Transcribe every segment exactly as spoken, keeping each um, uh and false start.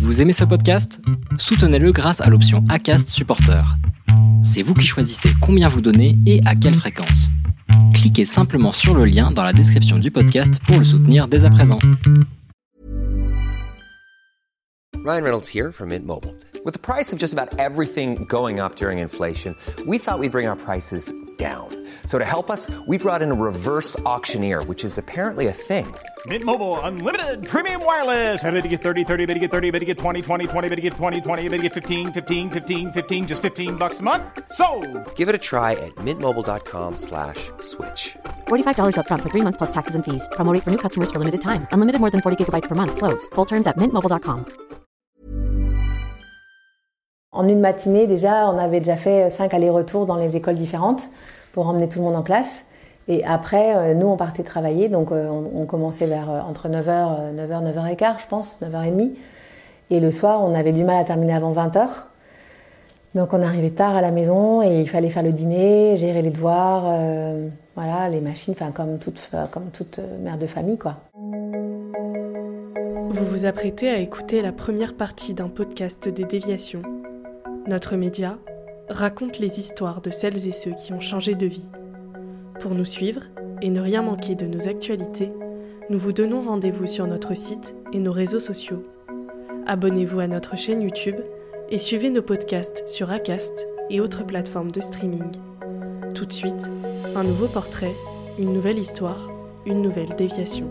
Vous aimez ce podcast ? Soutenez-le grâce à l'option Acast Supporter. C'est vous qui choisissez combien vous donnez et à quelle fréquence. Cliquez simplement sur le lien dans la description du podcast pour le soutenir dès à présent. Ryan Reynolds here from Mint Mobile. With the price of just about everything going up during inflation, we thought we'd bring our prices down. So to help us, we brought in a reverse auctioneer, which is apparently a thing. Mint Mobile Unlimited Premium Wireless. How to get thirty, thirty, how to get thirty, how to get twenty, twenty, twenty, how to get twenty, twenty, how to get fifteen, fifteen, fifteen, fifteen, just fifteen bucks a month? Sold! Give it a try at mintmobile.com slash switch. forty-five dollars up front for three months plus taxes and fees. Promo rate for new customers for limited time. Unlimited more than forty gigabytes per month. Slows full terms at mint mobile dot com. En une matinée, déjà, on avait déjà fait cinq allers-retours dans les écoles différentes pour emmener tout le monde en classe. Et après, nous, on partait travailler. Donc, on, on commençait vers entre neuf heures, neuf heures, neuf heures quinze, je pense, neuf heures trente. Et le soir, on avait du mal à terminer avant vingt heures. Donc, on arrivait tard à la maison et il fallait faire le dîner, gérer les devoirs, euh, voilà, les machines, enfin, comme toute, comme toute mère de famille, quoi. Vous vous apprêtez à écouter la première partie d'un podcast des Déviations. Notre média raconte les histoires de celles et ceux qui ont changé de vie. Pour nous suivre et ne rien manquer de nos actualités, nous vous donnons rendez-vous sur notre site et nos réseaux sociaux. Abonnez-vous à notre chaîne YouTube et suivez nos podcasts sur Acast et autres plateformes de streaming. Tout de suite, un nouveau portrait, une nouvelle histoire, une nouvelle déviation.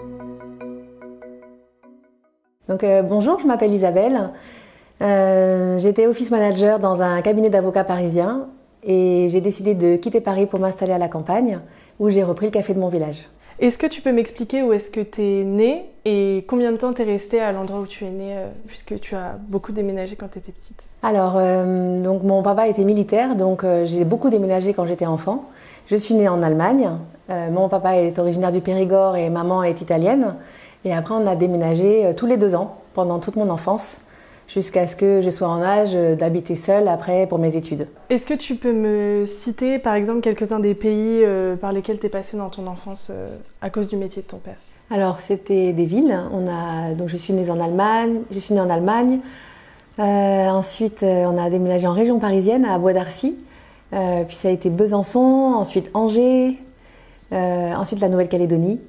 Donc euh, bonjour, je m'appelle Isabelle. Euh, j'étais office manager dans un cabinet d'avocats parisien et j'ai décidé de quitter Paris pour m'installer à la campagne où j'ai repris le café de mon village. Est-ce que tu peux m'expliquer où est-ce que tu es née et combien de temps tu es restée à l'endroit où tu es née euh, puisque tu as beaucoup déménagé quand tu étais petite ? Alors, euh, donc mon papa était militaire, donc euh, j'ai beaucoup déménagé quand j'étais enfant. Je suis née en Allemagne. Euh, mon papa est originaire du Périgord et maman est italienne. Et après, on a déménagé euh, tous les deux ans pendant toute mon enfance, jusqu'à ce que je sois en âge d'habiter seule après pour mes études. Est-ce que tu peux me citer par exemple quelques-uns des pays euh, par lesquels tu es passée dans ton enfance euh, à cause du métier de ton père ? Alors c'était des villes. On a, donc je suis née en Allemagne. Je suis née en Allemagne. Euh, ensuite euh, on a déménagé en région parisienne à Bois d'Arcy. Euh, puis ça a été Besançon, ensuite Angers, euh, ensuite la Nouvelle-Calédonie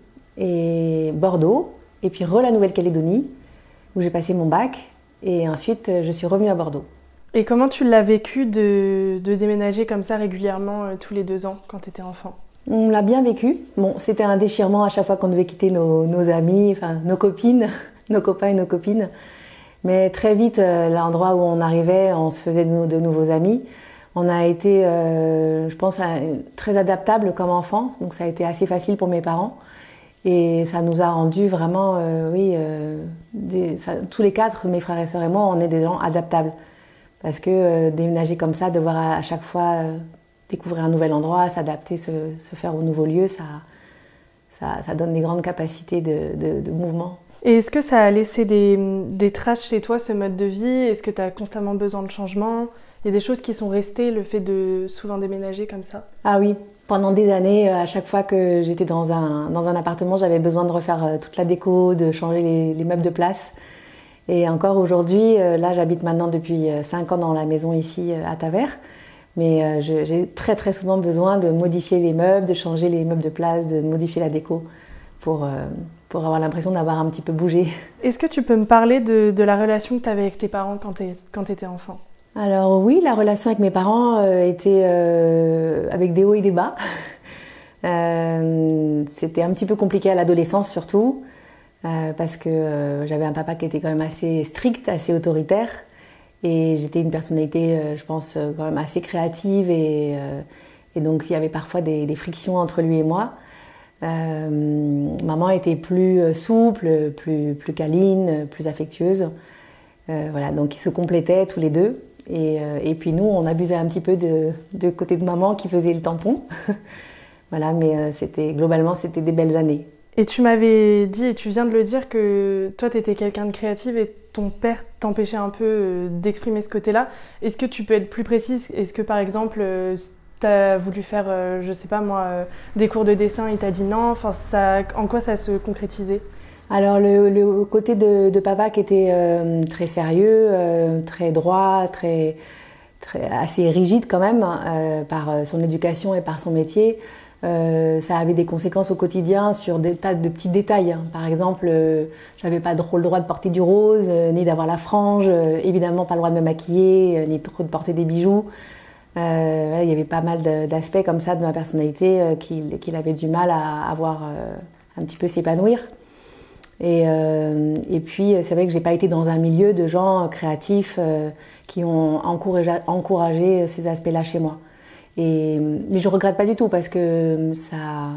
et Bordeaux. Et puis re la Nouvelle-Calédonie où j'ai passé mon bac. Et ensuite, je suis revenue à Bordeaux. Et comment tu l'as vécu de, de déménager comme ça régulièrement euh, tous les deux ans quand tu étais enfant ? On l'a bien vécu. Bon, c'était un déchirement à chaque fois qu'on devait quitter nos, nos amis, enfin nos copines, nos copains et nos copines. Mais très vite, euh, l'endroit où on arrivait, on se faisait de, de nouveaux amis. On a été, euh, je pense, très adaptables comme enfants. Donc ça a été assez facile pour mes parents. Et ça nous a rendu vraiment, euh, oui, euh, des, ça, tous les quatre, mes frères et sœurs et moi, on est des gens adaptables. Parce que euh, déménager comme ça, devoir à, à chaque fois euh, découvrir un nouvel endroit, s'adapter, se, se faire au nouveau lieu, ça, ça, ça donne des grandes capacités de, de, de mouvement. Et est-ce que ça a laissé des, des traces chez toi, ce mode de vie ? Est-ce que tu as constamment besoin de changement ? Il y a des choses qui sont restées, le fait de souvent déménager comme ça ? Ah oui. Pendant des années, à chaque fois que j'étais dans un, dans un appartement, j'avais besoin de refaire toute la déco, de changer les, les meubles de place. Et encore aujourd'hui, là j'habite maintenant depuis cinq ans dans la maison ici à Tavers, mais je, j'ai très très souvent besoin de modifier les meubles, de changer les meubles de place, de modifier la déco pour, pour avoir l'impression d'avoir un petit peu bougé. Est-ce que tu peux me parler de, de la relation que tu avais avec tes parents quand tu étais enfant ? Alors oui, la relation avec mes parents euh, était euh, avec des hauts et des bas. euh, c'était un petit peu compliqué à l'adolescence surtout, euh, parce que euh, j'avais un papa qui était quand même assez strict, assez autoritaire. Et j'étais une personnalité, euh, je pense, euh, quand même assez créative. Et, euh, et donc il y avait parfois des, des frictions entre lui et moi. Euh, maman était plus souple, plus, plus câline, plus affectueuse. Euh, voilà, donc ils se complétaient tous les deux. Et, euh, et puis nous, on abusait un petit peu de, de côté de maman qui faisait le tampon. Voilà, mais euh, c'était, globalement, c'était des belles années. Et tu m'avais dit, et tu viens de le dire, que toi, tu étais quelqu'un de créative et ton père t'empêchait un peu euh, d'exprimer ce côté-là. Est-ce que tu peux être plus précise ? Est-ce que, par exemple, euh, tu as voulu faire, euh, je sais pas moi, euh, des cours de dessin, il t'a dit non ? Enfin, ça, en quoi ça se concrétisait ? Alors le, le côté de, de papa qui était euh, très sérieux, euh, très droit, très, très assez rigide quand même euh, par son éducation et par son métier, euh, ça avait des conséquences au quotidien sur des tas de petits détails. Par exemple, euh, j'avais pas trop le droit de porter du rose, euh, ni d'avoir la frange, euh, évidemment pas le droit de me maquiller, euh, ni trop de porter des bijoux. Euh, voilà, il y avait pas mal de, d'aspects comme ça de ma personnalité euh, qu'il, qu'il avait du mal à, à voir euh, un petit peu s'épanouir. Et, euh, et puis c'est vrai que j'ai pas été dans un milieu de gens créatifs euh, qui ont encouragé, encouragé ces aspects-là chez moi. Et, mais je regrette pas du tout parce que sa,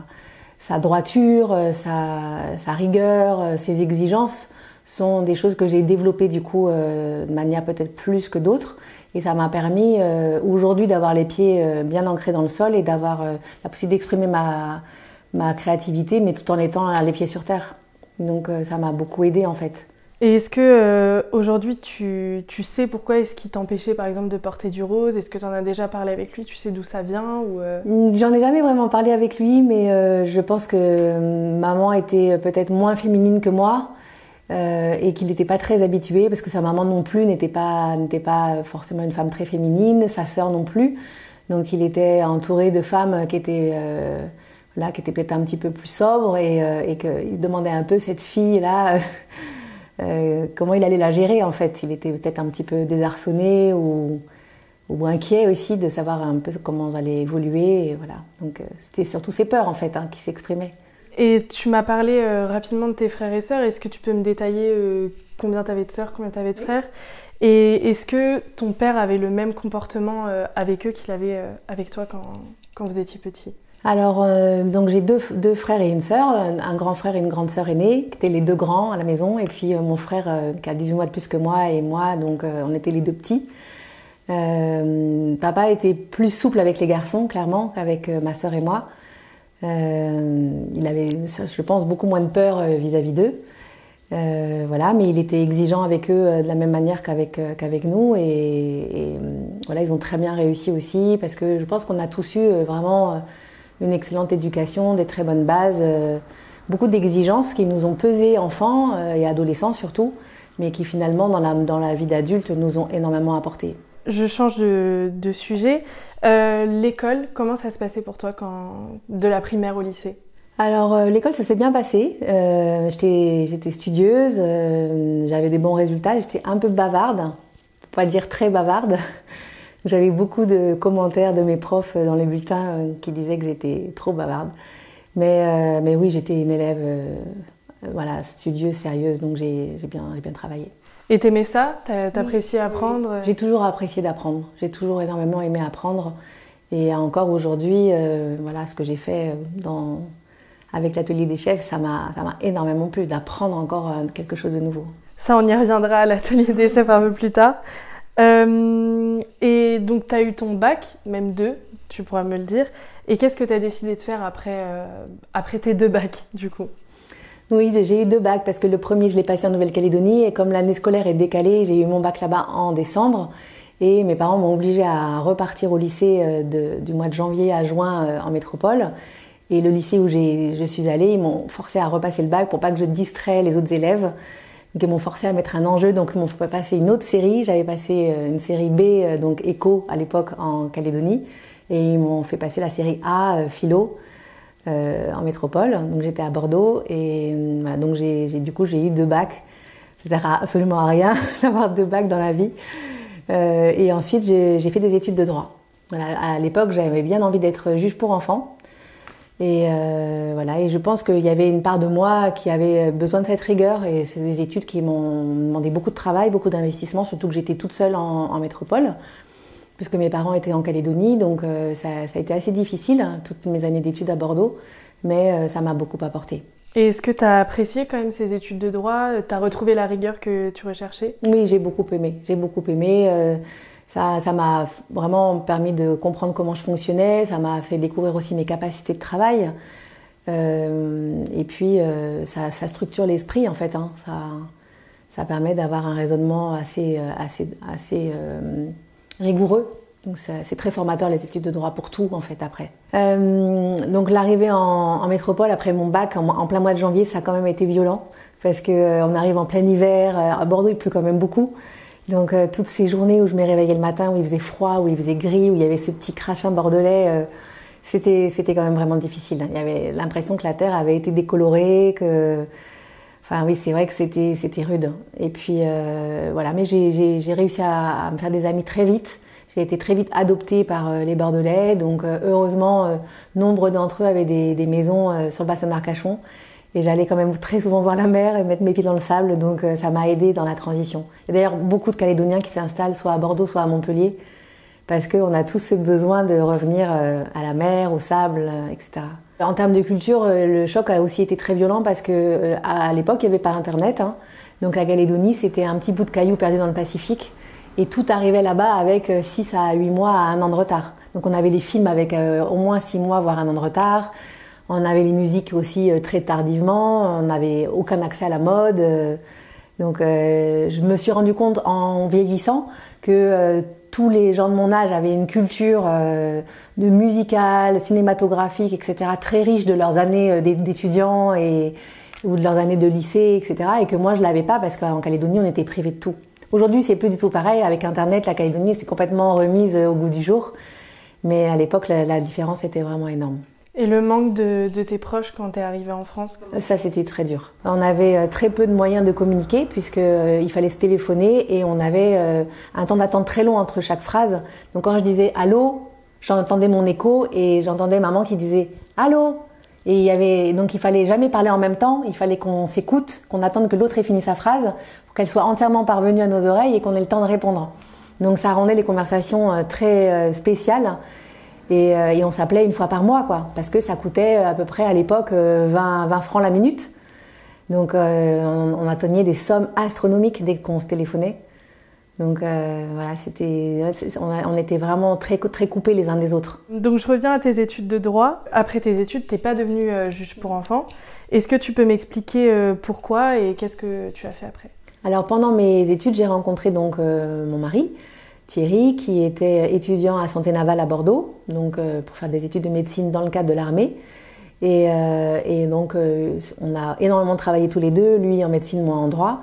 sa droiture, sa, sa rigueur, ses exigences sont des choses que j'ai développées du coup euh, de manière peut-être plus que d'autres. Et ça m'a permis euh, aujourd'hui d'avoir les pieds euh, bien ancrés dans le sol et d'avoir euh, la possibilité d'exprimer ma, ma créativité, mais tout en étant les pieds sur terre. Donc euh, ça m'a beaucoup aidée en fait. Et est-ce que euh, aujourd'hui tu, tu sais pourquoi est-ce qu'il t'empêchait par exemple de porter du rose? Est-ce que tu en as déjà parlé avec lui? Tu sais d'où ça vient ou euh... J'en ai jamais vraiment parlé avec lui, mais euh, je pense que euh, maman était peut-être moins féminine que moi euh, et qu'il n'était pas très habitué parce que sa maman non plus n'était pas, n'était pas forcément une femme très féminine, sa sœur non plus. Donc il était entouré de femmes qui étaient... Euh, là, qui était peut-être un petit peu plus sobre et, euh, et qu'il se demandait un peu cette fille-là, euh, euh, comment il allait la gérer en fait. Il était peut-être un petit peu désarçonné ou, ou inquiet aussi de savoir un peu comment j'allais évoluer. Et voilà. Donc euh, c'était surtout ses peurs en fait hein, qui s'exprimaient. Et tu m'as parlé euh, rapidement de tes frères et sœurs. Est-ce que tu peux me détailler euh, combien tu avais de sœurs, combien tu avais de frères? Et est-ce que ton père avait le même comportement euh, avec eux qu'il avait euh, avec toi quand, quand vous étiez petits? Alors, euh, donc j'ai deux, deux frères et une sœur, un grand frère et une grande sœur aînée, qui étaient les deux grands à la maison, et puis euh, mon frère euh, qui a dix-huit mois de plus que moi et moi, donc euh, on était les deux petits. Euh, papa était plus souple avec les garçons, clairement, qu'avec euh, ma sœur et moi. Euh, il avait, je pense, beaucoup moins de peur euh, vis-à-vis d'eux. Euh, voilà, mais il était exigeant avec eux euh, de la même manière qu'avec, euh, qu'avec nous, et, et voilà, ils ont très bien réussi aussi, parce que je pense qu'on a tous eu euh, vraiment... Euh, une excellente éducation, des très bonnes bases, euh, beaucoup d'exigences qui nous ont pesé enfants euh, et adolescents surtout, mais qui finalement dans la, dans la vie d'adulte nous ont énormément apporté. Je change de, de sujet. Euh, l'école, comment ça se passait pour toi quand, de la primaire au lycée? Alors euh, l'école ça s'est bien passé, euh, j'étais, j'étais studieuse, euh, j'avais des bons résultats, j'étais un peu bavarde, pour pas dire très bavarde. J'avais beaucoup de commentaires de mes profs dans les bulletins qui disaient que j'étais trop bavarde. Mais, euh, mais oui, j'étais une élève euh, voilà, studieuse, sérieuse, donc j'ai, j'ai, bien, j'ai bien travaillé. Et t'aimais ça? T'appréciais oui, apprendre? J'ai toujours apprécié d'apprendre. J'ai toujours énormément aimé apprendre. Et encore aujourd'hui, euh, voilà, ce que j'ai fait dans, avec l'atelier des chefs, ça m'a, ça m'a énormément plu, d'apprendre encore quelque chose de nouveau. Ça, on y reviendra à l'atelier des chefs un peu plus tard. Euh, et donc tu as eu ton bac, même deux, tu pourras me le dire. Et qu'est-ce que tu as décidé de faire après, euh, après tes deux bacs du coup? Oui, j'ai eu deux bacs parce que le premier je l'ai passé en Nouvelle-Calédonie et comme l'année scolaire est décalée, j'ai eu mon bac là-bas en décembre et mes parents m'ont obligée à repartir au lycée de, du mois de janvier à juin en métropole. Et le lycée où j'ai, je suis allée, ils m'ont forcé à repasser le bac pour pas que je distrais les autres élèves. Donc ils m'ont forcé à mettre un enjeu, donc ils m'ont fait passer une autre série. J'avais passé une série B, donc éco à l'époque en Calédonie, et ils m'ont fait passer la série A, philo, euh, en métropole. Donc j'étais à Bordeaux et voilà, donc j'ai, j'ai du coup j'ai eu deux bacs. Ça sert à absolument à rien d'avoir deux bacs dans la vie. Euh, et ensuite j'ai, j'ai fait des études de droit. Voilà, à l'époque j'avais bien envie d'être juge pour enfants. Et euh, voilà, et je pense qu'il y avait une part de moi qui avait besoin de cette rigueur et c'est des études qui m'ont demandé beaucoup de travail, beaucoup d'investissement, surtout que j'étais toute seule en, en métropole, puisque mes parents étaient en Calédonie, donc euh, ça, ça a été assez difficile, hein, toutes mes années d'études à Bordeaux, mais euh, ça m'a beaucoup apporté. Et est-ce que tu as apprécié quand même ces études de droit? Tu as retrouvé la rigueur que tu recherchais? Oui, j'ai beaucoup aimé, j'ai beaucoup aimé. Euh, Ça, ça m'a vraiment permis de comprendre comment je fonctionnais, ça m'a fait découvrir aussi mes capacités de travail. Euh, et puis, euh, ça, ça structure l'esprit, en fait. Hein. Ça, ça permet d'avoir un raisonnement assez, assez, assez euh, rigoureux Donc ça, c'est très formateur les études de droit pour tout en fait après. Euh, donc l'arrivée en, en métropole après mon bac en, en plein mois de janvier, ça a quand même été violent parce que euh, on arrive en plein hiver, euh, à Bordeaux il pleut quand même beaucoup. Donc euh, toutes ces journées où je me réveillais le matin, où il faisait froid, où il faisait gris, où il y avait ce petit crachin bordelais, euh, c'était c'était quand même vraiment difficile. Il y avait l'impression que la terre avait été décolorée, que enfin oui, c'est vrai que c'était c'était rude. Et puis euh, voilà, mais j'ai j'ai j'ai réussi à, à me faire des amis très vite. J'ai été très vite adoptée par euh, les Bordelais, donc euh, heureusement, euh, nombre d'entre eux avaient des, des maisons euh, sur le bassin d'Arcachon. Et j'allais quand même très souvent voir la mer et mettre mes pieds dans le sable, donc euh, ça m'a aidée dans la transition. Il y a d'ailleurs beaucoup de Calédoniens qui s'installent soit à Bordeaux, soit à Montpellier, parce qu'on a tous ce besoin de revenir euh, à la mer, au sable, euh, et cetera. En termes de culture, euh, le choc a aussi été très violent parce que euh, à l'époque, il n'y avait pas Internet, hein. Donc la Calédonie, c'était un petit bout de caillou perdu dans le Pacifique. Et tout arrivait là-bas avec six à huit mois à un an de retard. Donc on avait les films avec euh, au moins six mois, voire un an de retard. On avait les musiques aussi euh, très tardivement. On n'avait aucun accès à la mode. Euh, donc euh, je me suis rendu compte en vieillissant que euh, tous les gens de mon âge avaient une culture euh, de musicale, cinématographique, et cetera très riche de leurs années euh, d'étudiants et ou de leurs années de lycée, et cetera. Et que moi je l'avais pas parce qu'en Calédonie on était privés de tout. Aujourd'hui, c'est plus du tout pareil. Avec Internet, la Calédonie s'est complètement remise au goût du jour. Mais à l'époque, la, la différence était vraiment énorme. Et le manque de, de tes proches quand t'es arrivée en France? Ça, c'était très dur. On avait très peu de moyens de communiquer puisqu'il euh, fallait se téléphoner et on avait euh, un temps d'attente très long entre chaque phrase. Donc quand je disais « Allô », j'entendais mon écho et j'entendais maman qui disait « Allô ». Et il y avait, donc il fallait jamais parler en même temps, il fallait qu'on s'écoute, qu'on attende que l'autre ait fini sa phrase pour qu'elle soit entièrement parvenue à nos oreilles et qu'on ait le temps de répondre. Donc ça rendait les conversations très spéciales et, et on s'appelait une fois par mois, quoi, parce que ça coûtait à peu près à l'époque vingt, vingt francs la minute. Donc euh, on, on atteignait des sommes astronomiques dès qu'on se téléphonait. Donc euh, voilà, c'était, on, a, on était vraiment très, très coupés les uns des autres. Donc je reviens à tes études de droit. Après tes études, t'es pas devenue euh, juge pour enfants. Est-ce que tu peux m'expliquer euh, pourquoi et qu'est-ce que tu as fait après? Alors pendant mes études, j'ai rencontré donc euh, mon mari, Thierry, qui était étudiant à Santé Navale à Bordeaux, donc euh, pour faire des études de médecine dans le cadre de l'armée. Et, euh, et donc euh, on a énormément travaillé tous les deux, lui en médecine, moi en droit.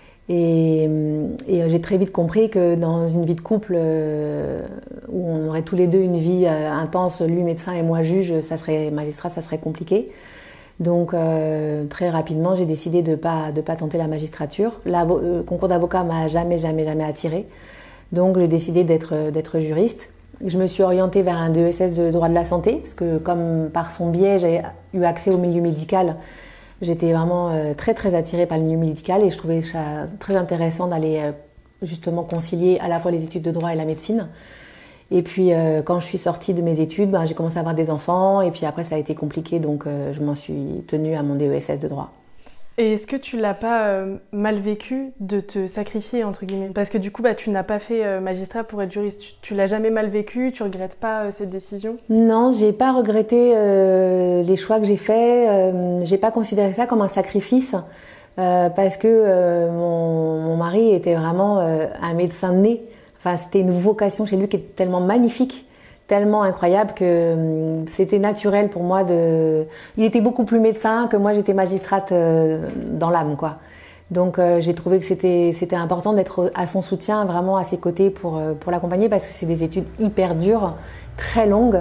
Et, et j'ai très vite compris que dans une vie de couple euh, où on aurait tous les deux une vie euh, intense, lui médecin et moi juge, ça serait magistrat, ça serait compliqué. Donc euh, très rapidement, j'ai décidé de pas de pas tenter la magistrature. Le concours d'avocat m'a jamais jamais jamais attirée. Donc j'ai décidé d'être d'être juriste. Je me suis orientée vers un D E S S de droit de la santé parce que comme par son biais, j'ai eu accès au milieu médical. J'étais vraiment euh, très très attirée par le milieu médical et je trouvais ça très intéressant d'aller euh, justement concilier à la fois les études de droit et la médecine. Et puis euh, quand je suis sortie de mes études, ben, j'ai commencé à avoir des enfants et puis après ça a été compliqué donc euh, je m'en suis tenue à mon D E S S de droit. Et est-ce que tu l'as pas euh, mal vécu de te sacrifier entre guillemets? Parce que du coup bah, tu n'as pas fait euh, magistrat pour être juriste. Tu, tu l'as jamais mal vécu? Tu regrettes pas euh, cette décision? Non, j'ai pas regretté euh, les choix que j'ai faits. Euh, j'ai pas considéré ça comme un sacrifice euh, parce que euh, mon, mon mari était vraiment euh, un médecin né. Enfin, c'était une vocation chez lui qui était tellement magnifique, tellement incroyable que euh, c'était naturel pour moi de. Il était beaucoup plus médecin que moi, j'étais magistrate euh, dans l'âme, quoi. Donc euh, j'ai trouvé que c'était c'était important d'être à son soutien, vraiment à ses côtés pour euh, pour l'accompagner parce que c'est des études hyper dures, très longues.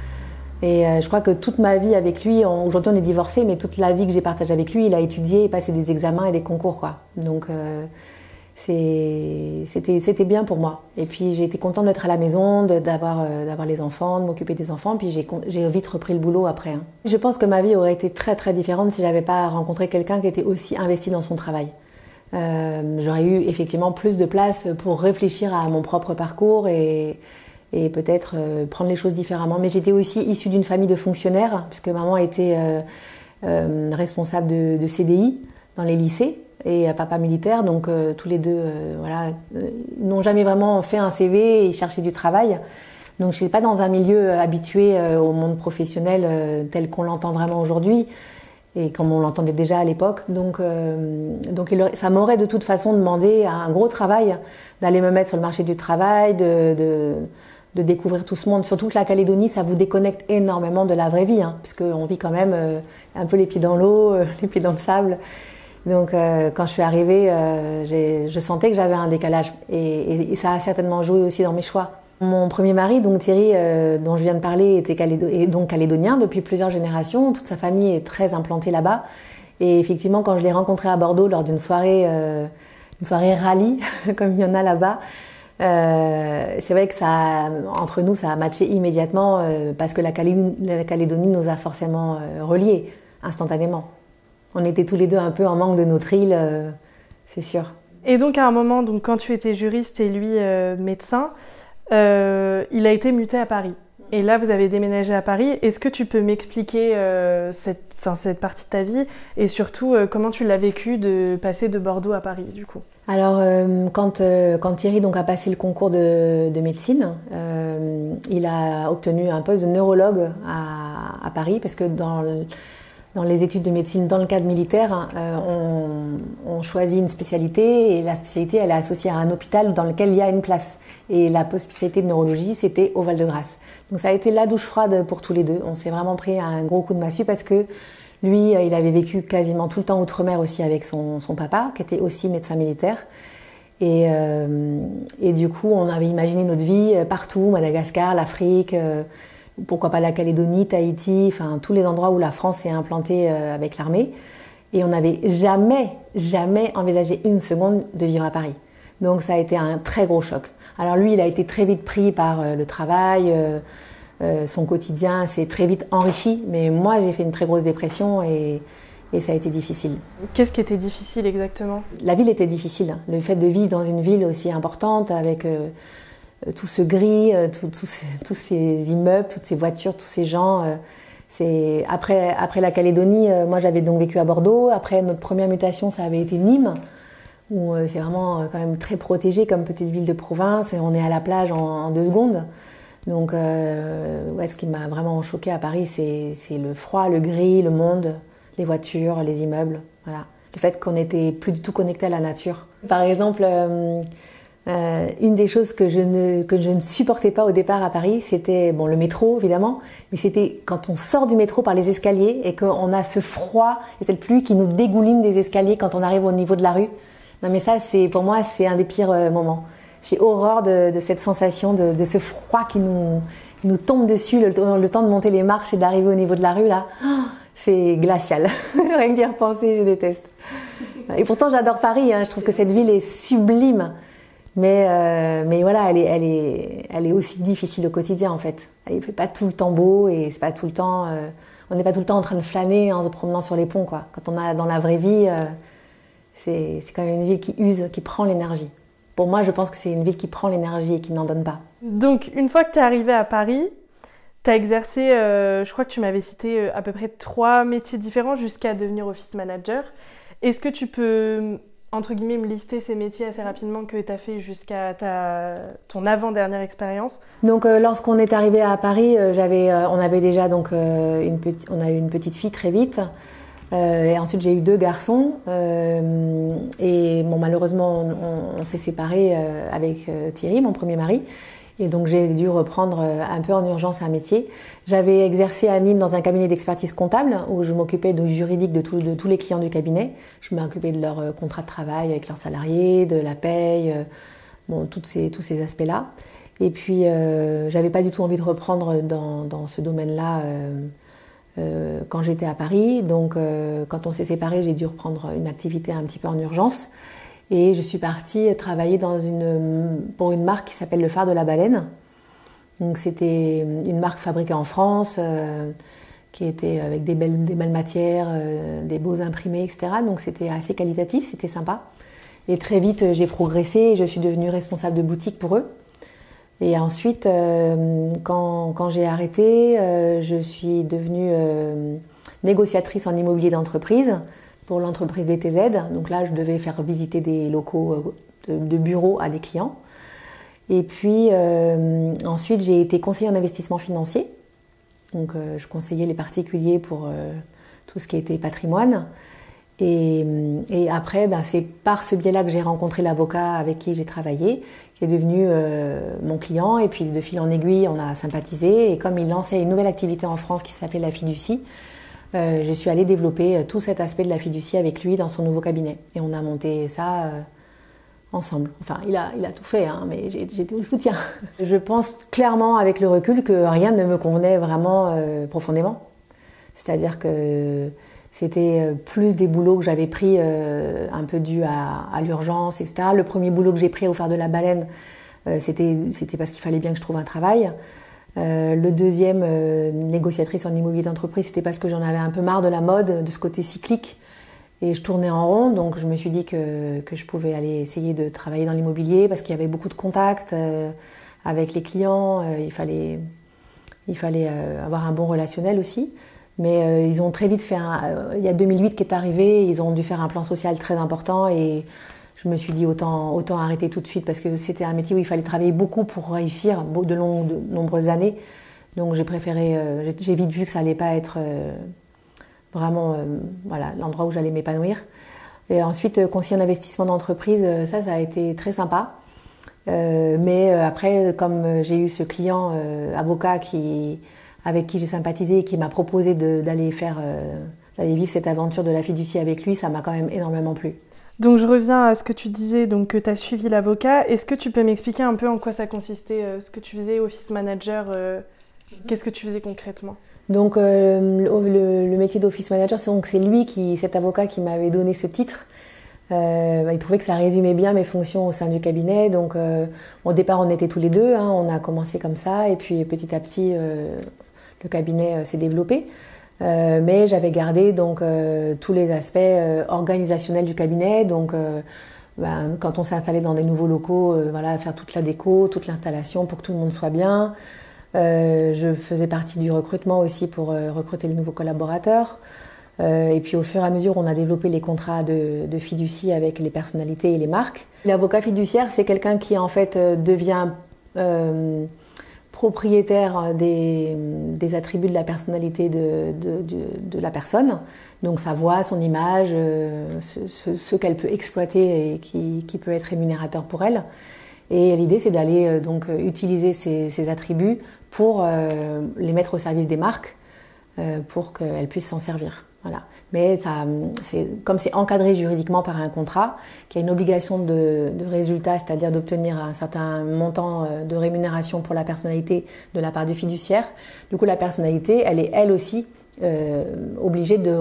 Et euh, je crois que toute ma vie avec lui, on, aujourd'hui on est divorcés, mais toute la vie que j'ai partagée avec lui, il a étudié et passé des examens et des concours, quoi. Donc euh, c'est, c'était, c'était bien pour moi. Et puis j'ai été contente d'être à la maison, de, d'avoir, euh, d'avoir les enfants, de m'occuper des enfants. Puis j'ai, j'ai vite repris le boulot après. Hein. Je pense que ma vie aurait été très très différente si j'avais pas rencontré quelqu'un qui était aussi investi dans son travail. Euh, j'aurais eu effectivement plus de place pour réfléchir à mon propre parcours et, et peut-être euh, prendre les choses différemment. Mais j'étais aussi issue d'une famille de fonctionnaires, puisque maman était euh, euh, responsable de, de C D I dans les lycées et papa militaire, donc euh, tous les deux euh, voilà, euh, n'ont jamais vraiment fait un C V et cherché du travail. Donc je n'étais pas dans un milieu habitué euh, au monde professionnel euh, tel qu'on l'entend vraiment aujourd'hui et comme on l'entendait déjà à l'époque. Donc, euh, donc ça m'aurait de toute façon demandé un gros travail d'aller me mettre sur le marché du travail, de, de, de découvrir tout ce monde. Surtout que la Calédonie, ça vous déconnecte énormément de la vraie vie, hein, parce qu'on vit quand même euh, un peu les pieds dans l'eau, euh, les pieds dans le sable. Donc euh, quand je suis arrivée, euh, j'ai, je sentais que j'avais un décalage et, et, et ça a certainement joué aussi dans mes choix. Mon premier mari, donc Thierry, euh, dont je viens de parler, était calédo- est donc calédonien depuis plusieurs générations. Toute sa famille est très implantée là-bas. Et effectivement, quand je l'ai rencontré à Bordeaux lors d'une soirée, euh, une soirée rallye, comme il y en a là-bas, euh, c'est vrai que ça, entre nous, ça a matché immédiatement euh, parce que la Calédonie, la Calédonie nous a forcément euh, reliés instantanément. On était tous les deux un peu en manque de notre île, euh, c'est sûr. Et donc à un moment, donc, quand tu étais juriste et lui euh, médecin, euh, il a été muté à Paris. Et là, vous avez déménagé à Paris. Est-ce que tu peux m'expliquer euh, cette, enfin, cette partie de ta vie et surtout euh, comment tu l'as vécu de passer de Bordeaux à Paris du coup ? Alors euh, quand, euh, quand Thierry donc, a passé le concours de, de médecine, euh, il a obtenu un poste de neurologue à, à Paris parce que dans le, Dans les études de médecine, dans le cadre militaire, euh, on, on choisit une spécialité et la spécialité, elle est associée à un hôpital dans lequel il y a une place. Et la spécialité de neurologie, c'était au Val-de-Grâce. Donc ça a été la douche froide pour tous les deux. On s'est vraiment pris un gros coup de massue parce que lui, il avait vécu quasiment tout le temps outre-mer aussi avec son, son papa, qui était aussi médecin militaire. Et, euh, et du coup, on avait imaginé notre vie partout, Madagascar, l'Afrique, euh, pourquoi pas la Calédonie, Tahiti, enfin tous les endroits où la France est implantée euh, avec l'armée. Et on n'avait jamais, jamais envisagé une seconde de vivre à Paris. Donc ça a été un très gros choc. Alors lui, il a été très vite pris par euh, le travail, euh, euh, son quotidien s'est très vite enrichi. Mais moi, j'ai fait une très grosse dépression et, et ça a été difficile. Qu'est-ce qui était difficile exactement ? La ville était difficile. Le fait de vivre dans une ville aussi importante avec... Euh, tout ce gris, tout, tout ces, tous ces immeubles, toutes ces voitures, tous ces gens. Euh, c'est... Après, après la Calédonie, euh, moi j'avais donc vécu à Bordeaux. Après notre première mutation, ça avait été Nîmes, où euh, c'est vraiment euh, quand même très protégé comme petite ville de province et on est à la plage en, en deux secondes. Donc euh, ouais, ce qui m'a vraiment choquée à Paris, c'est, c'est le froid, le gris, le monde, les voitures, les immeubles. Voilà. Le fait qu'on n'était plus du tout connecté à la nature. Par exemple... Euh, Euh, une des choses que je ne que je ne supportais pas au départ à Paris, c'était bon le métro évidemment, mais c'était quand on sort du métro par les escaliers et qu'on a ce froid et cette pluie qui nous dégouline des escaliers quand on arrive au niveau de la rue. Non mais ça c'est pour moi c'est un des pires euh, moments. J'ai horreur de, de cette sensation de, de ce froid qui nous qui nous tombe dessus le, le temps de monter les marches et d'arriver au niveau de la rue là. Oh, c'est glacial. Rien que d'y repenser, je déteste. Et pourtant j'adore Paris. Hein, je trouve que cette ville est sublime. Mais, euh, mais voilà, elle est, elle, est, elle est aussi difficile au quotidien en fait. Elle fait pas tout le temps beau et c'est pas tout le temps, euh, on n'est pas tout le temps en train de flâner en se promenant sur les ponts quoi. Quand on a dans la vraie vie, euh, c'est, c'est quand même une ville qui use, qui prend l'énergie. Pour moi, je pense que c'est une ville qui prend l'énergie et qui n'en donne pas. Donc, une fois que tu es arrivée à Paris, tu as exercé, euh, je crois que tu m'avais cité euh, à peu près trois métiers différents jusqu'à devenir office manager. Est-ce que tu peux... entre guillemets, me lister ces métiers assez rapidement que tu as fait jusqu'à ta, ton avant-dernière expérience. Donc, euh, lorsqu'on est arrivé à Paris, euh, j'avais, euh, on avait déjà donc euh, une petite, on a eu une petite fille très vite. Euh, et ensuite, j'ai eu deux garçons. Euh, et bon, malheureusement, on, on s'est séparés euh, avec euh, Thierry, mon premier mari. Et donc, j'ai dû reprendre euh, un peu en urgence un métier. J'avais exercé à Nîmes dans un cabinet d'expertise comptable où je m'occupais du juridique de, tout, de tous les clients du cabinet. Je m'occupais de leur euh, contrat de travail avec leurs salariés, de la paye, euh, bon, toutes ces, tous ces aspects-là. Et puis, euh, j'avais pas du tout envie de reprendre dans, dans ce domaine-là euh, euh, quand j'étais à Paris. Donc, euh, quand on s'est séparés, j'ai dû reprendre une activité un petit peu en urgence. Et je suis partie travailler dans une, pour une marque qui s'appelle Le Phare de la Baleine. Donc c'était une marque fabriquée en France, euh, qui était avec des belles, des belles matières, euh, des beaux imprimés, et cetera. Donc c'était assez qualitatif, c'était sympa. Et très vite, j'ai progressé et je suis devenue responsable de boutique pour eux. Et ensuite, euh, quand, quand j'ai arrêté, euh, je suis devenue euh, négociatrice en immobilier d'entreprise pour l'entreprise D T Z. Donc là, je devais faire visiter des locaux de, de bureaux à des clients. Et puis euh, ensuite, j'ai été conseillère en investissement financier. Donc euh, je conseillais les particuliers pour euh, tout ce qui était patrimoine. Et, et après, ben, c'est par ce biais-là que j'ai rencontré l'avocat avec qui j'ai travaillé, qui est devenu euh, mon client. Et puis de fil en aiguille, on a sympathisé. Et comme il lançait une nouvelle activité en France qui s'appelait la fiducie, euh, je suis allée développer tout cet aspect de la fiducie avec lui dans son nouveau cabinet. Et on a monté ça euh, ensemble. Enfin, il a, il a tout fait, hein, mais j'ai, j'étais au soutien. Je pense clairement avec le recul que rien ne me convenait vraiment euh, profondément. C'est-à-dire que c'était plus des boulots que j'avais pris euh, un peu dû à, à l'urgence, et cetera. Le premier boulot que j'ai pris au phare de la Baleine, euh, c'était, c'était parce qu'il fallait bien que je trouve un travail. Euh, le deuxième, euh, négociatrice en immobilier d'entreprise, c'était parce que j'en avais un peu marre de la mode, de ce côté cyclique. Et je tournais en rond, donc je me suis dit que, que je pouvais aller essayer de travailler dans l'immobilier parce qu'il y avait beaucoup de contacts euh, avec les clients. Euh, il fallait, il fallait euh, avoir un bon relationnel aussi. Mais euh, ils ont très vite fait un... Euh, il y a deux mille huit qui est arrivé, ils ont dû faire un plan social très important et je me suis dit autant, autant arrêter tout de suite parce que c'était un métier où il fallait travailler beaucoup pour réussir, de, long, de nombreuses années. Donc j'ai préféré... Euh, j'ai, j'ai vite vu que ça allait pas être euh, vraiment euh, voilà, l'endroit où j'allais m'épanouir. Et ensuite, euh, conseiller en investissement d'entreprise, euh, ça, ça a été très sympa. Euh, mais euh, après, comme j'ai eu ce client euh, avocat qui... avec qui j'ai sympathisé et qui m'a proposé de, d'aller faire, euh, d'aller vivre cette aventure de la fiducie avec lui, ça m'a quand même énormément plu. Donc je reviens à ce que tu disais, donc que tu as suivi l'avocat. Est-ce que tu peux m'expliquer un peu en quoi ça consistait, euh, ce que tu faisais, office manager, euh, qu'est-ce que tu faisais concrètement ? Donc euh, le, le métier d'office manager, c'est, donc, c'est lui, qui, cet avocat qui m'avait donné ce titre. Euh, bah, il trouvait que ça résumait bien mes fonctions au sein du cabinet. Donc euh, au départ, on était tous les deux, hein, on a commencé comme ça, et puis petit à petit... Euh, le cabinet euh, s'est développé, euh, mais j'avais gardé donc euh, tous les aspects euh, organisationnels du cabinet. Donc, euh, ben, quand on s'est installé dans des nouveaux locaux, euh, voilà, faire toute la déco, toute l'installation pour que tout le monde soit bien. Euh, je faisais partie du recrutement aussi pour euh, recruter les nouveaux collaborateurs. Euh, et puis au fur et à mesure, on a développé les contrats de, de fiducie avec les personnalités et les marques. L'avocat fiduciaire, c'est quelqu'un qui en fait euh, devient euh, propriétaire des, des attributs de la personnalité de, de, de, de la personne, donc sa voix, son image, euh, ce, ce, ce qu'elle peut exploiter et qui, qui peut être rémunérateur pour elle. Et l'idée, c'est d'aller euh, donc utiliser ces, ces attributs pour euh, les mettre au service des marques, euh, pour qu'elles puissent s'en servir. Voilà. Mais ça, c'est, comme c'est encadré juridiquement par un contrat, qui a une obligation de, de résultat, c'est-à-dire d'obtenir un certain montant de rémunération pour la personnalité de la part du fiduciaire, du coup la personnalité, elle est elle aussi euh, obligée de,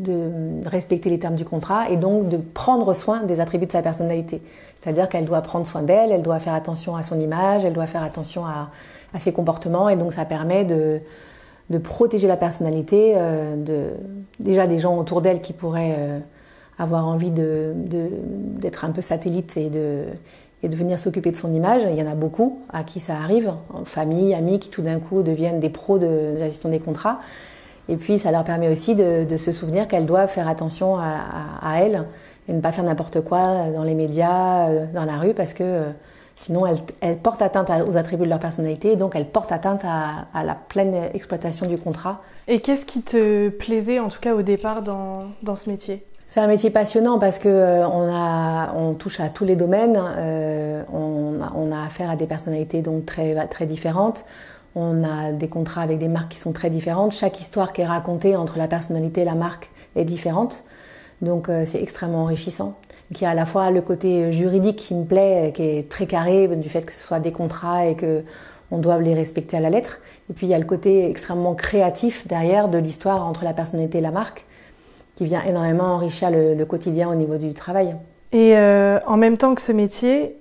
de respecter les termes du contrat et donc de prendre soin des attributs de sa personnalité. C'est-à-dire qu'elle doit prendre soin d'elle, elle doit faire attention à son image, elle doit faire attention à, à ses comportements, et donc ça permet de... de protéger la personnalité euh, de, déjà des gens autour d'elle qui pourraient euh, avoir envie de, de, d'être un peu satellite et de, et de venir s'occuper de son image. Il y en a beaucoup à qui ça arrive, en famille, amis, qui tout d'un coup deviennent des pros de, de la gestion des contrats. Et puis ça leur permet aussi de, de se souvenir qu'elles doivent faire attention à, à, à elles et ne pas faire n'importe quoi dans les médias, dans la rue, parce que euh, sinon, elles, elles portent atteinte aux attributs de leur personnalité et donc elles portent atteinte à, à la pleine exploitation du contrat. Et qu'est-ce qui te plaisait, en tout cas au départ, dans, dans ce métier ? C'est un métier passionnant parce que euh, on, a, on touche à tous les domaines. Euh, on, a, on a affaire à des personnalités donc très, très différentes. On a des contrats avec des marques qui sont très différentes. Chaque histoire qui est racontée entre la personnalité et la marque est différente. Donc euh, c'est extrêmement enrichissant. Qui a à la fois le côté juridique qui me plaît, qui est très carré du fait que ce soit des contrats et qu'on doive les respecter à la lettre. Et puis il y a le côté extrêmement créatif derrière de l'histoire entre la personnalité et la marque, qui vient énormément enrichir le, le quotidien au niveau du travail. Et euh, en même temps que ce métier,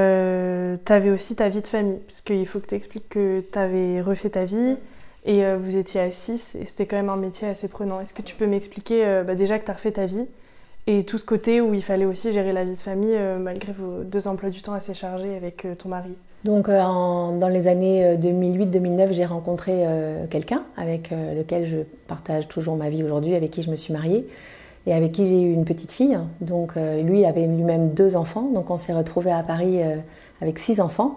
euh, tu avais aussi ta vie de famille, parce qu'il faut que tu expliques que tu avais refait ta vie et euh, vous étiez à six et c'était quand même un métier assez prenant. Est-ce que tu peux m'expliquer euh, bah, déjà que tu as refait ta vie et tout ce côté où il fallait aussi gérer la vie de famille euh, malgré vos deux emplois du temps assez chargés avec euh, ton mari? Donc euh, en, dans les années deux mille huit deux mille neuf, j'ai rencontré euh, quelqu'un avec euh, lequel je partage toujours ma vie aujourd'hui, avec qui je me suis mariée et avec qui j'ai eu une petite fille. Donc euh, lui avait lui-même deux enfants, donc on s'est retrouvés à Paris euh, avec six enfants.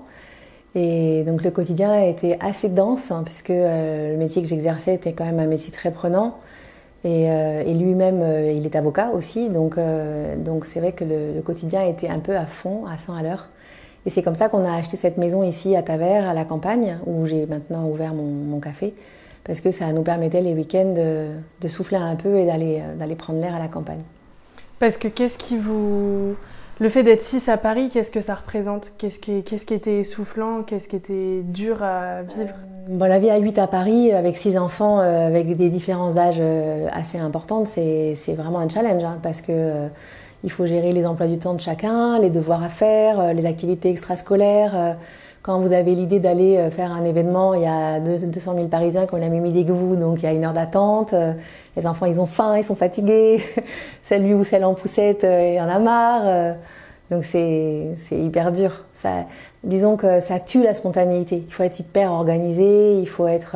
Et donc le quotidien a été assez dense, hein, puisque euh, le métier que j'exerçais était quand même un métier très prenant. Et, euh, et lui-même, euh, il est avocat aussi, donc, euh, donc c'est vrai que le, le quotidien était un peu à fond, à cent à l'heure. Et c'est comme ça qu'on a acheté cette maison ici à Tavers, à la campagne, où j'ai maintenant ouvert mon, mon café, parce que ça nous permettait les week-ends de, de souffler un peu et d'aller, d'aller prendre l'air à la campagne. Parce que qu'est-ce qui vous... Le fait d'être six à Paris, qu'est-ce que ça représente ? Qu'est-ce qui, qu'est-ce qui était soufflant ? Qu'est-ce qui était dur à vivre ? euh, bon, La vie à huit à Paris, avec six enfants, euh, avec des différences d'âge euh, assez importantes, c'est, c'est vraiment un challenge, hein, parce que... Euh, il faut gérer les emplois du temps de chacun, les devoirs à faire, les activités extrascolaires. Quand vous avez l'idée d'aller faire un événement, il y a deux cent mille Parisiens qui ont la même idée que vous, donc il y a une heure d'attente. Les enfants, ils ont faim, ils sont fatigués. Celui ou celle en poussette, il y en a marre. Donc c'est, c'est hyper dur. Ça, disons que ça tue la spontanéité. Il faut être hyper organisé, il faut être...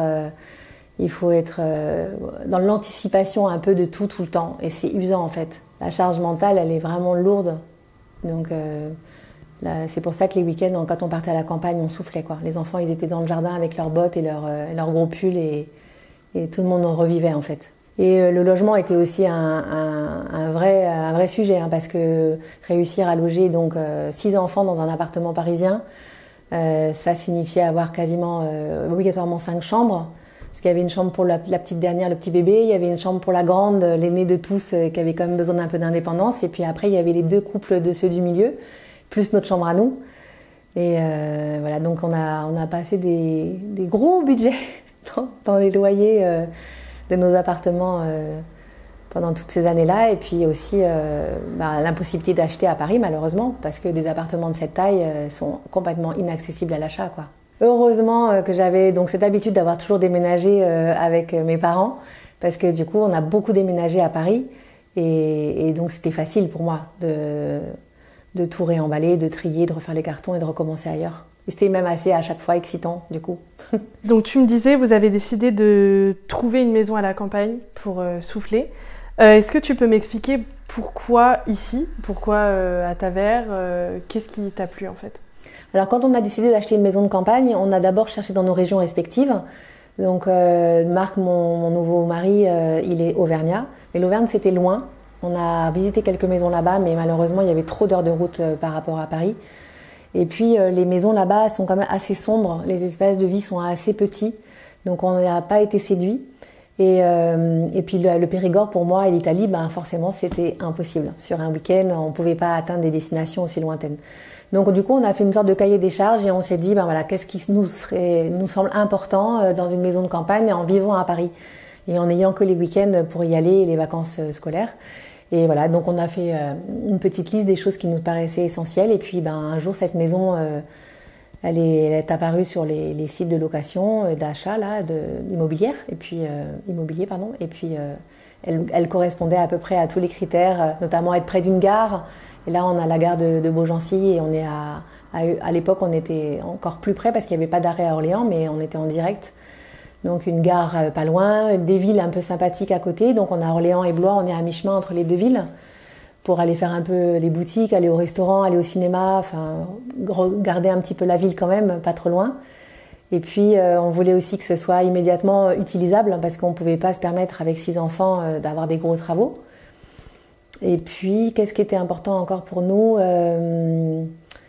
Il faut être dans l'anticipation un peu de tout, tout le temps. Et c'est usant en fait. La charge mentale, elle est vraiment lourde. Donc euh, là, c'est pour ça que les week-ends, quand on partait à la campagne, on soufflait, quoi. Les enfants, ils étaient dans le jardin avec leurs bottes et leurs, euh, leurs gros pulls et, et tout le monde en revivait en fait. Et euh, le logement était aussi un, un, un, vrai, un vrai sujet, hein, parce que réussir à loger donc euh, six enfants dans un appartement parisien, euh, ça signifiait avoir quasiment euh, obligatoirement cinq chambres. Parce qu'il y avait une chambre pour la, la petite dernière, le petit bébé, il y avait une chambre pour la grande, l'aînée de tous, euh, qui avait quand même besoin d'un peu d'indépendance. Et puis après, il y avait les deux couples de ceux du milieu, plus notre chambre à nous. Et euh, voilà, donc on a, on a passé des, des gros budgets dans, dans les loyers euh, de nos appartements euh, pendant toutes ces années-là. Et puis aussi euh, bah, l'impossibilité d'acheter à Paris, malheureusement, parce que des appartements de cette taille euh, sont complètement inaccessibles à l'achat, quoi. Heureusement que j'avais donc cette habitude d'avoir toujours déménagé avec mes parents, parce que du coup on a beaucoup déménagé à Paris et, et donc c'était facile pour moi de, de tout réemballer, de trier, de refaire les cartons et de recommencer ailleurs. Et c'était même assez à chaque fois excitant du coup. Donc tu me disais, vous avez décidé de trouver une maison à la campagne pour euh, souffler. Euh, est-ce que tu peux m'expliquer pourquoi ici, pourquoi euh, à Tavers, euh, qu'est-ce qui t'a plu en fait ? Alors quand on a décidé d'acheter une maison de campagne, on a d'abord cherché dans nos régions respectives. Donc euh, Marc, mon, mon nouveau mari, euh, il est auvergnat. Mais l'Auvergne, c'était loin. On a visité quelques maisons là-bas, mais malheureusement, il y avait trop d'heures de route euh, par rapport à Paris. Et puis euh, les maisons là-bas sont quand même assez sombres. Les espaces de vie sont assez petits. Donc on n'a pas été séduits. Et, euh, et puis le, le Périgord, pour moi, et l'Italie, ben, forcément, c'était impossible. Sur un week-end, on ne pouvait pas atteindre des destinations aussi lointaines. Donc du coup, on a fait une sorte de cahier des charges et on s'est dit, ben voilà, qu'est-ce qui nous serait, nous semble important dans une maison de campagne en vivant à Paris et en n'ayant que les week-ends pour y aller et les vacances scolaires. Et voilà, donc on a fait une petite liste des choses qui nous paraissaient essentielles. Et puis, ben un jour, cette maison, euh, elle, est, elle est apparue sur les, les sites de location, d'achat là, de immobilière et puis euh, immobilier pardon. Et puis, euh, elle, elle correspondait à peu près à tous les critères, notamment être près d'une gare. Et là, on a la gare de, de Beaugency et on est à, à, à l'époque, on était encore plus près parce qu'il n'y avait pas d'arrêt à Orléans, mais on était en direct. Donc une gare pas loin, des villes un peu sympathiques à côté. Donc on a Orléans et Blois, on est à mi-chemin entre les deux villes pour aller faire un peu les boutiques, aller au restaurant, aller au cinéma, enfin regarder un petit peu la ville quand même, pas trop loin. Et puis euh, on voulait aussi que ce soit immédiatement utilisable parce qu'on ne pouvait pas se permettre avec six enfants euh, d'avoir des gros travaux. Et puis, qu'est-ce qui était important encore pour nous euh,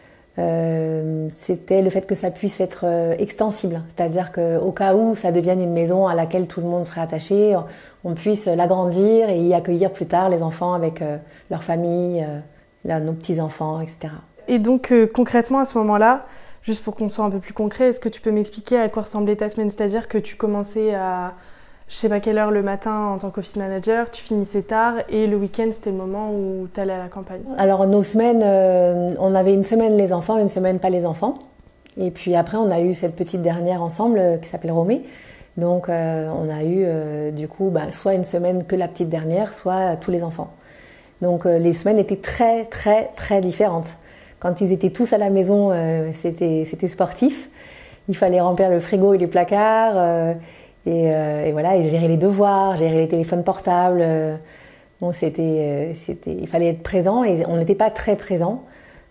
euh, c'était le fait que ça puisse être euh, extensible. C'est-à-dire qu'au cas où ça devienne une maison à laquelle tout le monde serait attaché, on puisse l'agrandir et y accueillir plus tard les enfants avec euh, leur famille, euh, là, nos petits-enfants, et cetera. Et donc, euh, concrètement, à ce moment-là, juste pour qu'on soit un peu plus concret, est-ce que tu peux m'expliquer à quoi ressemblait ta semaine ? C'est-à-dire que tu commençais à... je sais pas quelle heure le matin en tant qu'office manager, tu finissais tard et le week-end c'était le moment où tu allais à la campagne. Alors nos semaines, euh, on avait une semaine les enfants, une semaine pas les enfants. Et puis après on a eu cette petite dernière ensemble euh, qui s'appelle Romée. Donc euh, on a eu euh, du coup bah, soit une semaine que la petite dernière, soit euh, tous les enfants. Donc euh, les semaines étaient très très très différentes. Quand ils étaient tous à la maison, euh, c'était, c'était sportif. Il fallait remplir le frigo et les placards. Euh, Et, euh, et voilà, et gérer les devoirs, gérer les téléphones portables. Bon, c'était, c'était, il fallait être présent et on n'était pas très présent.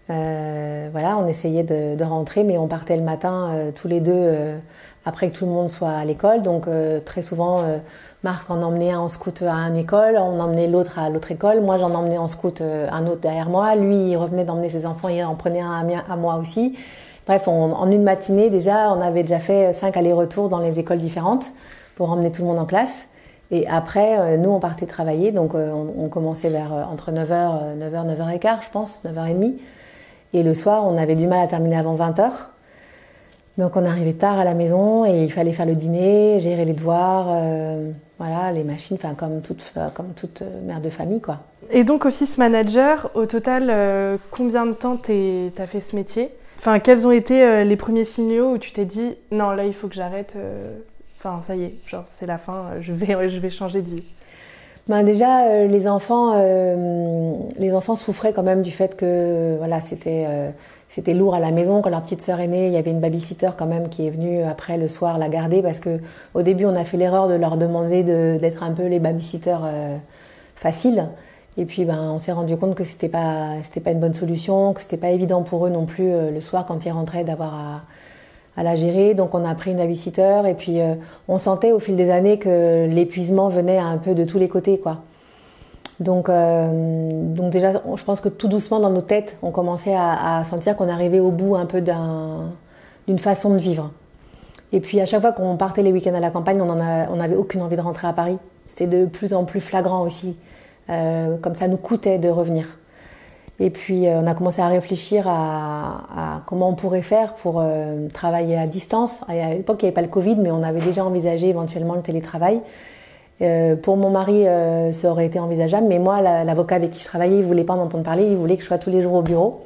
Euh, voilà, on essayait de, de rentrer, mais on partait le matin euh, tous les deux euh, après que tout le monde soit à l'école. Donc euh, très souvent, euh, Marc en emmenait un en scout à une école, on emmenait l'autre à l'autre école. Moi, j'en emmenais en scout euh, un autre derrière moi. Lui, il revenait d'emmener ses enfants et il en prenait un à, mien, à moi aussi. Bref, on, en une matinée déjà, on avait déjà fait cinq allers-retours dans les écoles différentes pour emmener tout le monde en classe. Et après, euh, nous, on partait travailler. Donc euh, on, on commençait vers euh, entre neuf heures, neuf heures, neuf heures quinze, je pense, neuf heures trente. Et le soir, on avait du mal à terminer avant vingt heures. Donc on arrivait tard à la maison et il fallait faire le dîner, gérer les devoirs, euh, voilà, les machines, enfin comme toute, comme toute mère de famille, quoi. Et donc office manager, au total, euh, combien de temps t'es, t'as fait ce métier ? Enfin, quels ont été euh, les premiers signaux où tu t'es dit « Non, là, il faut que j'arrête, euh... enfin, ça y est, genre, c'est la fin, je vais, je vais changer de vie ». Ben déjà, euh, les enfants, euh, les enfants souffraient quand même du fait que voilà, c'était, euh, c'était lourd à la maison. Quand leur petite sœur est née, il y avait une babysitter quand même qui est venue après le soir la garder parce que au début, on a fait l'erreur de leur demander de, d'être un peu les babysitters euh, faciles. Et puis, ben, on s'est rendu compte que c'était pas, c'était pas une bonne solution, que c'était pas évident pour eux non plus euh, le soir quand ils rentraient d'avoir à à la gérer, donc on a pris une babysitter et puis euh, on sentait au fil des années que l'épuisement venait un peu de tous les côtés, quoi. Donc, euh, donc déjà, je pense que tout doucement dans nos têtes, on commençait à, à sentir qu'on arrivait au bout un peu d'un, d'une façon de vivre. Et puis à chaque fois qu'on partait les week-ends à la campagne, on en a, on n'avait aucune envie de rentrer à Paris. C'était de plus en plus flagrant aussi, euh, comme ça nous coûtait de revenir. Et puis, euh, on a commencé à réfléchir à, à comment on pourrait faire pour euh, travailler à distance. À l'époque, il n'y avait pas le Covid, mais on avait déjà envisagé éventuellement le télétravail. Euh, pour mon mari, euh, ça aurait été envisageable, mais moi, la, l'avocat avec qui je travaillais, il ne voulait pas en entendre parler, il voulait que je sois tous les jours au bureau.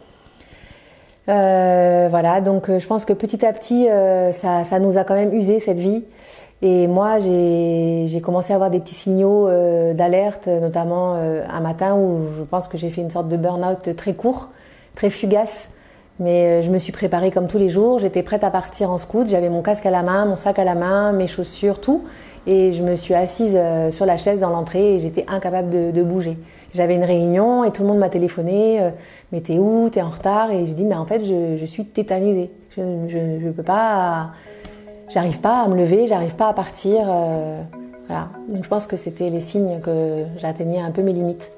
Euh, voilà, donc euh, je pense que petit à petit, euh, ça, ça nous a quand même usé cette vie. Et moi, j'ai, j'ai commencé à avoir des petits signaux euh, d'alerte, notamment euh, un matin où je pense que j'ai fait une sorte de burn-out très court, très fugace. Mais euh, je me suis préparée comme tous les jours. J'étais prête à partir en scout. J'avais mon casque à la main, mon sac à la main, mes chaussures, tout. Et je me suis assise euh, sur la chaise dans l'entrée et j'étais incapable de, de bouger. J'avais une réunion et tout le monde m'a téléphoné. Euh, mais t'es où ? T'es en retard ? Et j'ai dit, mais en fait, je, je suis tétanisée. Je ne peux pas... J'arrive pas à me lever, j'arrive pas à partir. Euh, voilà. Donc je pense que c'était les signes que j'atteignais un peu mes limites.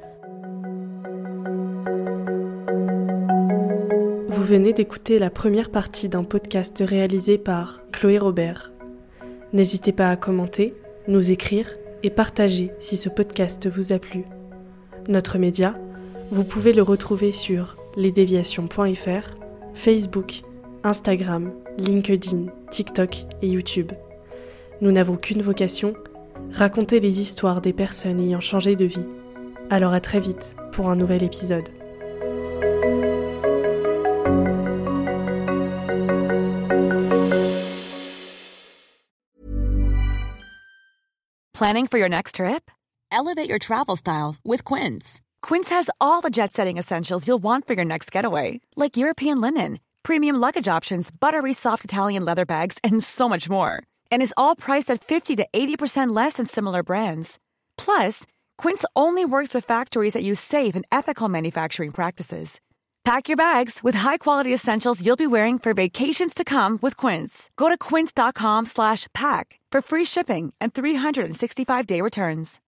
Vous venez d'écouter la première partie d'un podcast réalisé par Chloé Robert. N'hésitez pas à commenter, nous écrire et partager si ce podcast vous a plu. Notre média, vous pouvez le retrouver sur lesdéviations point f r, Facebook, Instagram, LinkedIn, TikTok et YouTube. Nous n'avons qu'une vocation, raconter les histoires des personnes ayant changé de vie. Alors à très vite pour un nouvel épisode. Planning for your next trip? Elevate your travel style with Quince. Quince has all the jet-setting essentials you'll want for your next getaway, like European linen, premium luggage options, buttery soft Italian leather bags, and so much more. And is all priced at fifty to eighty percent less than similar brands. Plus, Quince only works with factories that use safe and ethical manufacturing practices. Pack your bags with high-quality essentials you'll be wearing for vacations to come with Quince. Go to quince.com slash pack for free shipping and three sixty-five day returns.